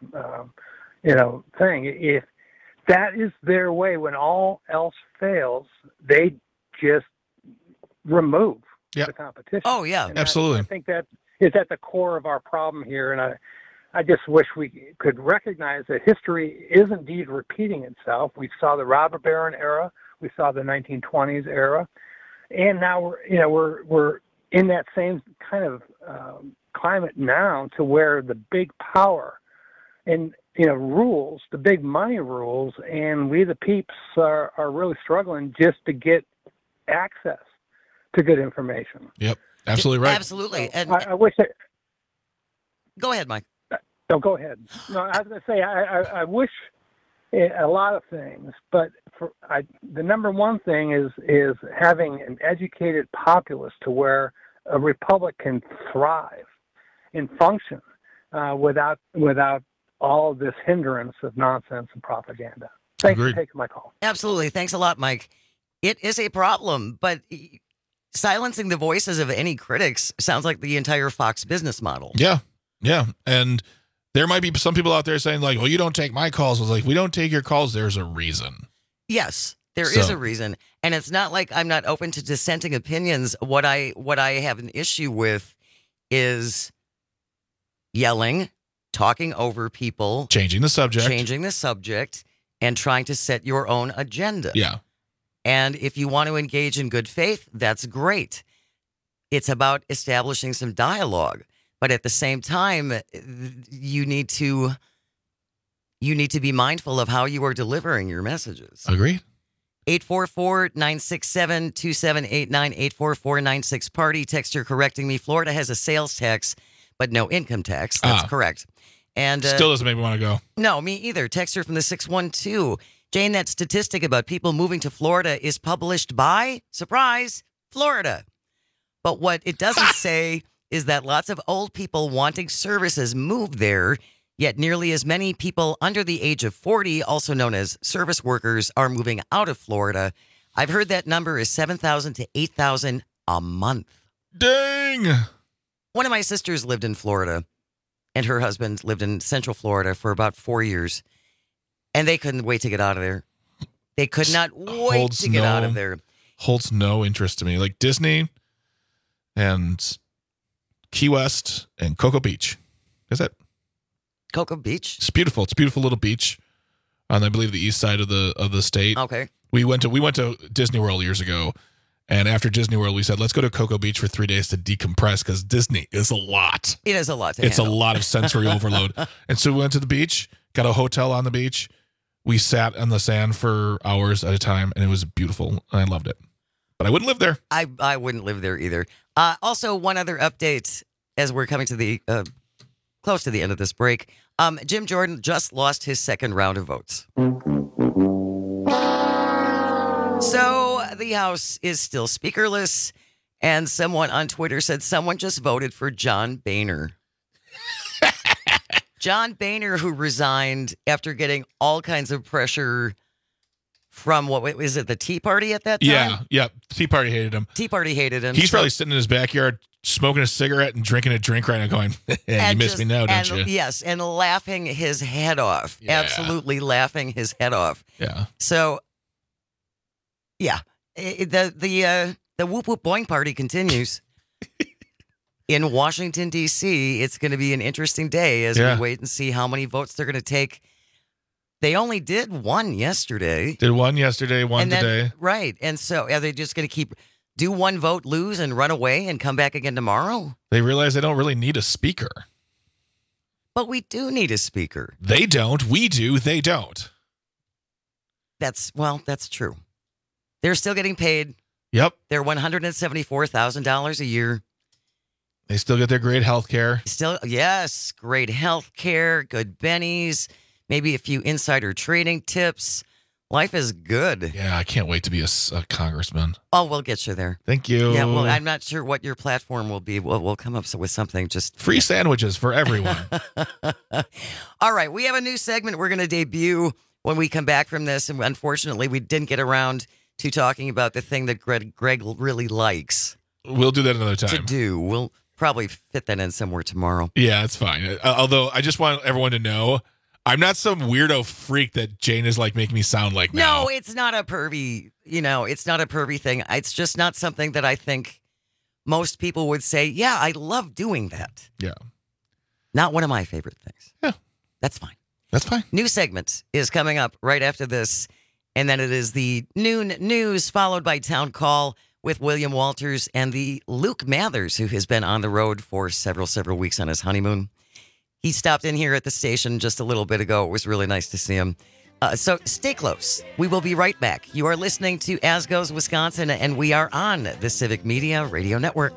thing. If that is their way, when all else fails, they just remove the competition. Oh, yeah, and absolutely. I think that is at the core of our problem here. And I just wish we could recognize that history is indeed repeating itself. We saw the robber baron era. We saw the 1920s era. And now we're in that same kind of climate now, to where the big power and, rules, the big money rules, and we the peeps are really struggling just to get access to good information. Yep, absolutely right. Absolutely. And I wish that... Go ahead, Mike. No, go ahead. No, I was going to say, I wish a lot of things, but the number one thing is having an educated populace to where a republic can thrive and function without all this hindrance of nonsense and propaganda. Thanks for taking my call. Absolutely. Thanks a lot, Mike. It is a problem, but silencing the voices of any critics sounds like the entire Fox business model. Yeah. And there might be some people out there saying, like, well, you don't take my calls. I was like, we don't take your calls. There's a reason. Yes, there is a reason. And it's not like I'm not open to dissenting opinions. What I have an issue with is yelling, talking over people, changing the subject, and trying to set your own agenda. Yeah. And if you want to engage in good faith, that's great. It's about establishing some dialogue. But at the same time, you need to be mindful of how you are delivering your messages. Agreed. 844-967-2789, 844-96-PARTY. Texter correcting me. Florida has a sales tax, but no income tax. That's correct. And still doesn't make me want to go. No, me either. Texter from the 612. Jane, that statistic about people moving to Florida is published by, surprise, Florida. But what it doesn't say is that lots of old people wanting services move there, yet nearly as many people under the age of 40, also known as service workers, are moving out of Florida. I've heard that number is 7,000 to 8,000 a month. Dang! One of my sisters lived in Florida, and her husband lived in Central Florida for about 4 years, and they couldn't wait to get out of there. They could not wait to get out of there. Holds no interest to me. Like Disney, and Key West and Cocoa Beach. Is it? Cocoa Beach? It's beautiful. It's a beautiful little beach on, I believe, the east side of the state. Okay. We went to Disney World years ago, and after Disney World, we said, let's go to Cocoa Beach for 3 days to decompress because Disney is a lot. It is a lot to It's handle. a lot of sensory overload. And so we went to the beach, got a hotel on the beach. We sat on the sand for hours at a time, and it was beautiful. And I loved it. But I wouldn't live there. I wouldn't live there either. Also, one other update as we're coming to the close to the end of this break. Jim Jordan just lost his second round of votes. So the House is still speakerless, and someone on Twitter said someone just voted for John Boehner. John Boehner, who resigned after getting all kinds of pressure from, what is it, the Tea Party at that time? Yeah. Tea Party hated him. Tea Party hated him. He's probably sitting in his backyard smoking a cigarette and drinking a drink right now going, you miss me now, don't you? Yes, and laughing his head off. Yeah. Absolutely laughing his head off. Yeah. So, yeah, the Whoop Whoop Boing party continues. In Washington, D.C., it's going to be an interesting day as we wait and see how many votes they're going to take. They only did one yesterday. Did one yesterday, one today. Right. And so are they just going to do one vote, lose, and run away and come back again tomorrow? They realize they don't really need a speaker. But we do need a speaker. They don't. We do. They don't. That's true. They're still getting paid. Yep. They're $174,000 a year. They still get their great health care. Yes, great health care, good bennies, maybe a few insider trading tips. Life is good. Yeah, I can't wait to be a congressman. Oh, we'll get you there. Thank you. Yeah, well, I'm not sure what your platform will be. We'll come up with something. Just free sandwiches for everyone. All right, we have a new segment we're going to debut when we come back from this, and unfortunately, we didn't get around to talking about the thing that Greg really likes. We'll do that another time. We'll probably fit that in somewhere tomorrow. Yeah, it's fine. Although I just want everyone to know, I'm not some weirdo freak that Jane is like making me sound like now. No, it's not a pervy, it's not a pervy thing. It's just not something that I think most people would say, yeah, I love doing that. Yeah. Not one of my favorite things. Yeah. That's fine. That's fine. New segment is coming up right after this. And then it is the noon news followed by Town Call with William Walters and the Luke Mathers, who has been on the road for several weeks on his honeymoon. He stopped in here at the station just a little bit ago. It was really nice to see him. So stay close. We will be right back. You are listening to As Goes Wisconsin, and we are on the Civic Media Radio Network.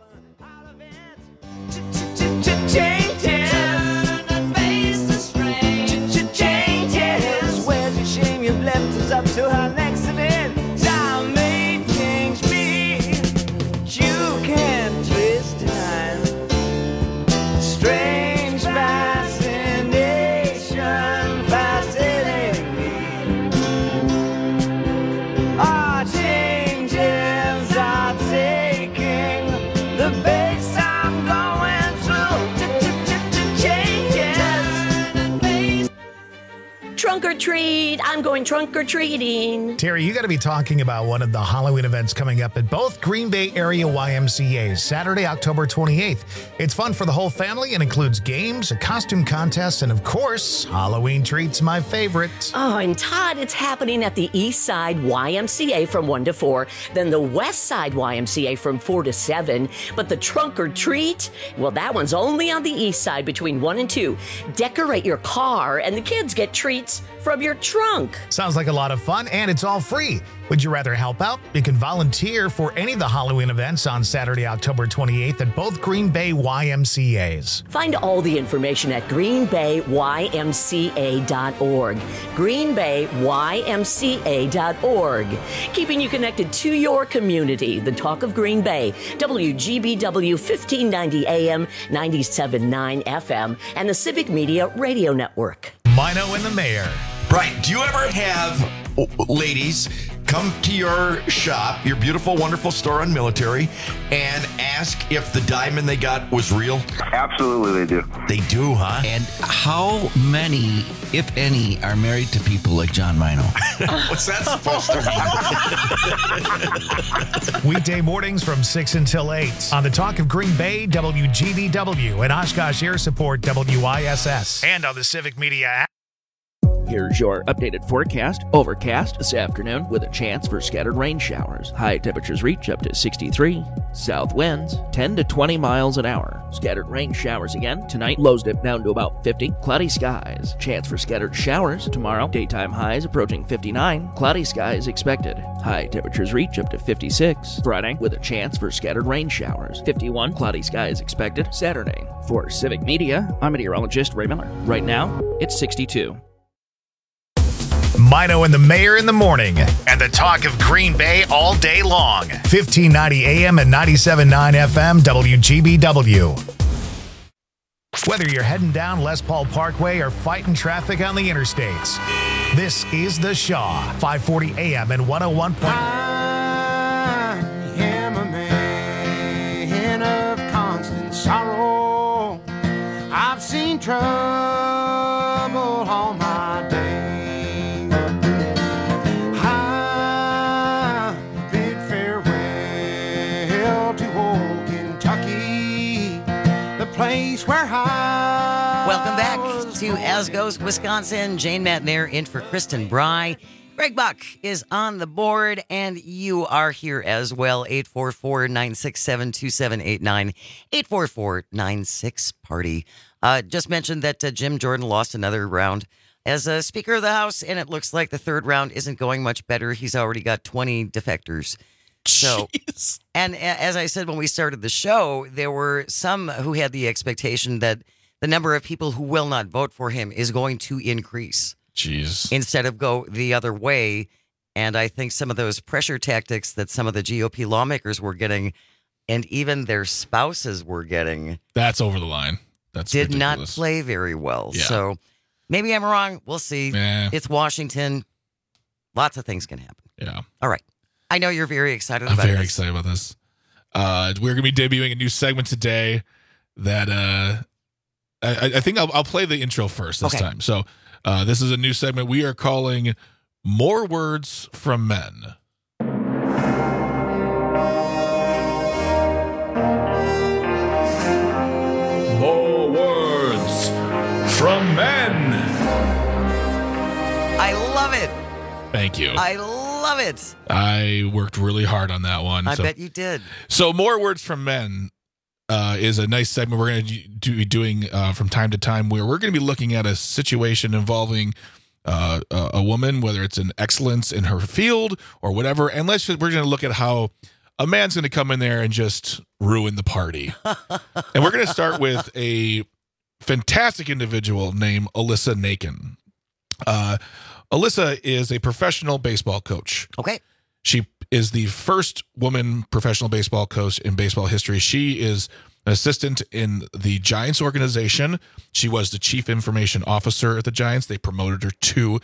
Up to her next event, time may change me. You can twist time. Strange fascination fascinating me. Our changes are taking the pace I'm going through. Changes. Trunk or treat. I'm going trunk or treating. Terry, you got to be talking about one of the Halloween events coming up at both Green Bay area YMCAs, Saturday, October 28th. It's fun for the whole family and includes games, a costume contest, and of course, Halloween treats, my favorite. Oh, and Todd, it's happening at the East Side YMCA from 1 to 4, then the West Side YMCA from 4 to 7. But the trunk or treat, well, that one's only on the East Side between 1 and 2. Decorate your car, and the kids get treats from your trunk. Sounds like a lot of fun, and it's all free. Would you rather help out? You can volunteer for any of the Halloween events on Saturday, October 28th at both Green Bay YMCAs. Find all the information at greenbayymca.org. greenbayymca.org. Keeping you connected to your community. The Talk of Green Bay. WGBW 1590 AM, 97.9 FM, and the Civic Media Radio Network. Mino and the Mayor. Right. Do you ever have, ladies, come to your shop, your beautiful, wonderful store on Military, and ask if the diamond they got was real? Absolutely, they do. They do, huh? And how many, if any, are married to people like John Mino? What's that supposed to mean? Weekday mornings from 6 until 8 on the Talk of Green Bay, WGBW, and Oshkosh Air Support, WISS, and on the Civic Media app. Here's your updated forecast. Overcast this afternoon with a chance for scattered rain showers. High temperatures reach up to 63. South winds 10 to 20 miles an hour. Scattered rain showers again tonight. Lows dip down to about 50. Cloudy skies. Chance for scattered showers tomorrow. Daytime highs approaching 59. Cloudy skies expected. High temperatures reach up to 56. Friday with a chance for scattered rain showers. 51. Cloudy skies expected. Saturday. For Civic Media, I'm meteorologist Ray Miller. Right now, it's 62. Mino and the Mayor in the morning, and the Talk of Green Bay all day long. 1590 AM and 97.9 FM, WGBW. Whether you're heading down Les Paul Parkway or fighting traffic on the interstates, this is The Shaw, 540 AM and 101. I am a man of constant sorrow. I've seen trouble all my day. Welcome back to As Goes Wisconsin. Jane Matnair in for Kristen Bry. Greg Buck is on the board, and you are here as well. 844-967-2789. 844-96-PARTY. Just mentioned that Jim Jordan lost another round as a Speaker of the House, and it looks like the third round isn't going much better. He's already got 20 defectors. So, and as I said when we started the show, there were some who had the expectation that the number of people who will not vote for him is going to increase. Jeez. Instead of go the other way. And I think some of those pressure tactics that some of the GOP lawmakers were getting, and even their spouses were getting, that's over the line. That's did ridiculous. not play very well. Yeah. So maybe I'm wrong. We'll see. It's Washington. Lots of things can happen. Yeah. All right. I know you're very excited I'm about very this. excited about this. We're going to be debuting a new segment today that I think I'll play the intro first this time. So this is a new segment we are calling More Words from Men. More words from men. I love it. Thank you. I love it. I worked really hard on that one. I bet you did. So More Words from Men is a nice segment we're going to be doing from time to time where we're going to be looking at a situation involving a woman, whether it's an excellence in her field or whatever. And we're going to look at how a man's going to come in there and just ruin the party. And we're going to start with a fantastic individual named Alyssa Naken. Alyssa is a professional baseball coach. Okay. She is the first woman professional baseball coach in baseball history. She is an assistant in the Giants organization. She was the chief information officer at the Giants. They promoted her to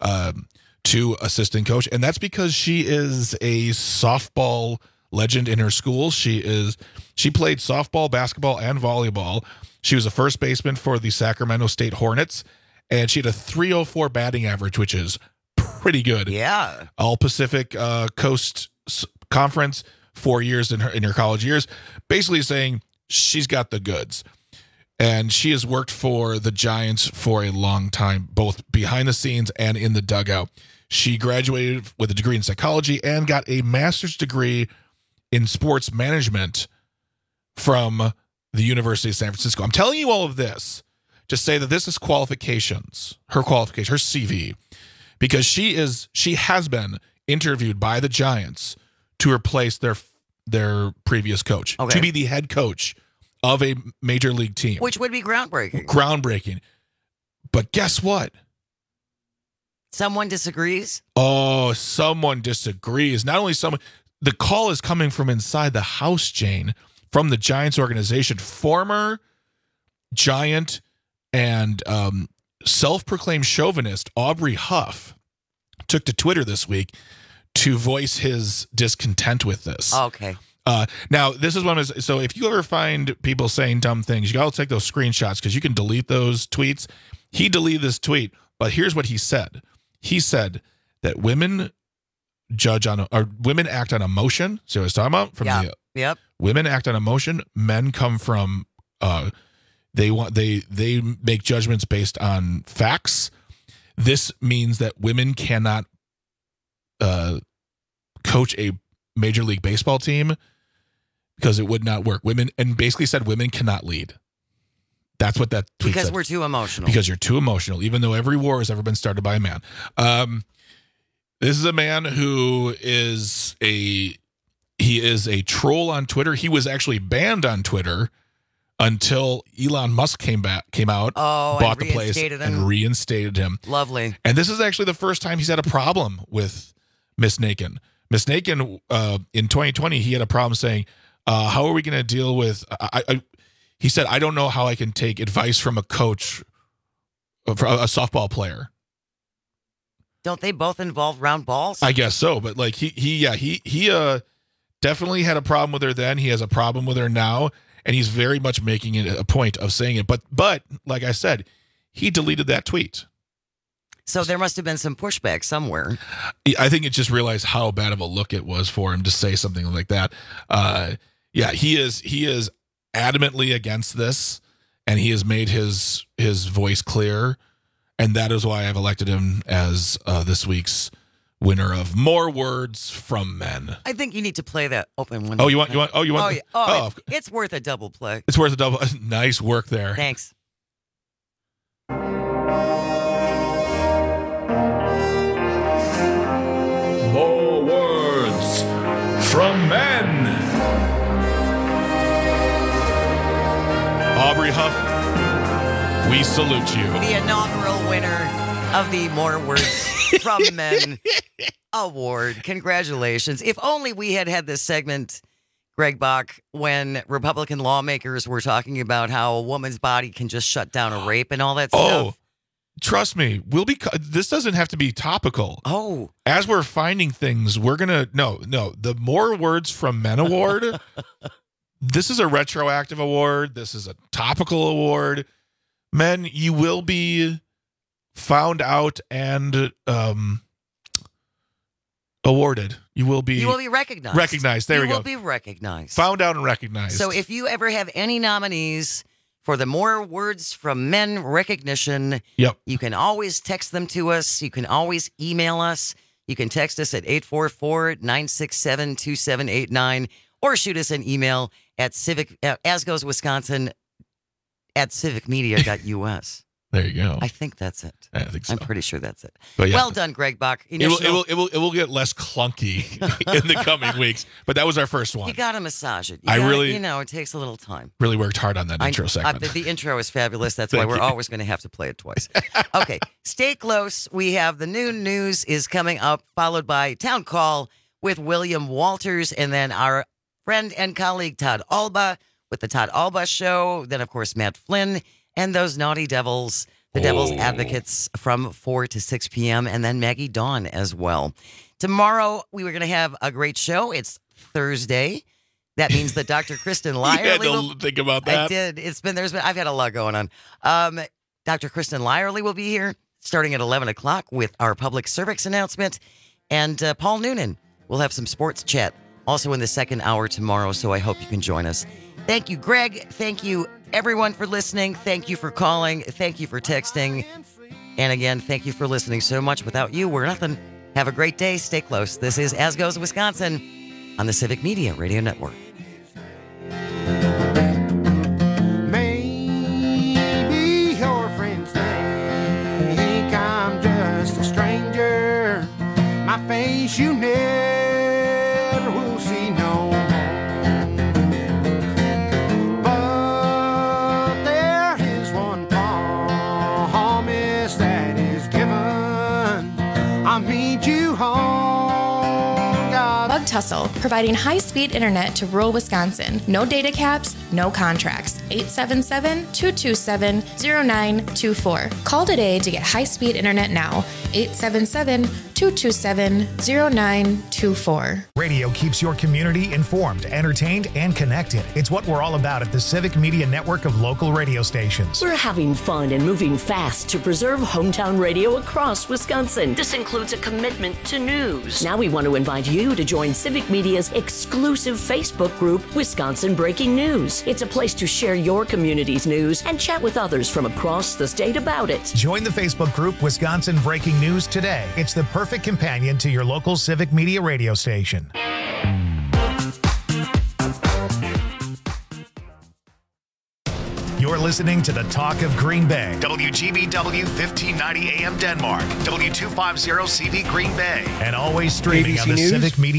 assistant coach, and that's because she is a softball legend in her school. She played softball, basketball, and volleyball. She was a first baseman for the Sacramento State Hornets, and she had a .304 batting average, which is pretty good. Yeah. All Pacific Coast Conference, 4 years in her college years, basically saying she's got the goods. And she has worked for the Giants for a long time, both behind the scenes and in the dugout. She graduated with a degree in psychology and got a master's degree in sports management from the University of San Francisco. I'm telling you all of this to say that this is qualifications, her CV, because she has been interviewed by the Giants to replace their previous coach, to be the head coach of a major league team. Which would be groundbreaking. Groundbreaking. But guess what? Someone disagrees? Oh, someone disagrees. Not only someone, the call is coming from inside the house, Jane, from the Giants organization. Former Giant and self-proclaimed chauvinist Aubrey Huff took to Twitter this week to voice his discontent with this. Okay. Now, this is one of his, so if you ever find people saying dumb things, you got to take those screenshots because you can delete those tweets. He deleted this tweet, but here's what he said. He said that women women act on emotion. So I was talking about from women act on emotion. Men come from they make judgments based on facts. This means that women cannot coach a Major League Baseball team because it would not work. Women, and basically said women cannot lead. That's what that tweet because said. we're too emotional. Because you're too emotional, even though every war has ever been started by a man. This is a man who is a troll on Twitter. He was actually banned on Twitter until Elon Musk came out, bought the place, and reinstated him. Lovely. And this is actually the first time he's had a problem with Miss Nakin. Miss Nakin, in 2020, he had a problem saying, how are we going to deal with... he said, I don't know how I can take advice from a coach, for a softball player. Don't they both involve round balls? I guess so, but like he definitely had a problem with her then. He has a problem with her now, and he's very much making it a point of saying it. But like I said, he deleted that tweet. So there must have been some pushback somewhere. I think it just realized how bad of a look it was for him to say something like that. He is adamantly against this, and he has made his voice clear, and that is why I've elected him as this week's winner of More Words from Men. I think you need to play that open one. Oh, you want? It's worth a double play. It's worth a double. Nice work there. Thanks. More Words from Men. Aubrey Huff, we salute you. The inaugural winner of the More Words from Men award. Congratulations. If only we had this segment, Greg Bach, when Republican lawmakers were talking about how a woman's body can just shut down a rape and all that stuff. Oh, trust me, this doesn't have to be topical. Oh. As we're finding things, we're going to, the More Words from Men award, this is a retroactive award. This is a topical award. Men, you will be found out and awarded. You will be recognized. Recognized. There we go. You will be recognized. Found out and recognized. So if you ever have any nominees for the More Words from Men recognition, you can always text them to us. You can always email us. You can text us at 844-967-2789 or shoot us an email at asgoeswisconsin@civicmedia.us. There you go. I think that's it. I think so. I'm pretty sure that's it. But well done, Greg Bach. It will get less clunky in the coming weeks. But that was our first one. You got to massage it. It takes a little time. Really worked hard on that intro segment. The intro is fabulous. That's why we're always going to have to play it twice. Okay, stay close. We have the noon news is coming up, followed by Town Call with William Walters, and then our friend and colleague Todd Alba with the Todd Alba Show. Then, of course, Matt Flynn and those naughty devils, the Devil's Advocates from 4 to 6 p.m., and then Maggie Dawn as well. Tomorrow, we were going to have a great show. It's Thursday. That means that Dr. Kristen Lyerly... You had to think about that. I did. I've had a lot going on. Dr. Kristen Lyerly will be here starting at 11 o'clock with our public service announcement. And Paul Noonan will have some sports chat also in the second hour tomorrow, so I hope you can join us. Thank you, Greg. Thank you, everyone, for listening. Thank you for calling. Thank you for texting. And again, thank you for listening so much. Without you, we're nothing. Have a great day. Stay close. This is As Goes Wisconsin on the Civic Media Radio Network. Maybe your friends think I'm just a stranger. My face you never will see no more. But there is one promise that is given. I'll meet you home. Tussle, providing high-speed internet to rural Wisconsin. No data caps, no contracts. 877-227-0924. Call today to get high-speed internet now. 877-227-0924. Radio keeps your community informed, entertained, and connected. It's what we're all about at the Civic Media Network of local radio stations. We're having fun and moving fast to preserve hometown radio across Wisconsin. This includes a commitment to news. Now we want to invite you to join Civic Media's exclusive Facebook group, Wisconsin Breaking News. It's a place to share your community's news and chat with others from across the state about it. Join the Facebook group Wisconsin Breaking News today. It's the perfect companion to your local Civic Media radio station. You're listening to the Talk of Green Bay. WGBW 1590 AM Denmark. W250 CV Green Bay. And always streaming ABC on the News. Civic Media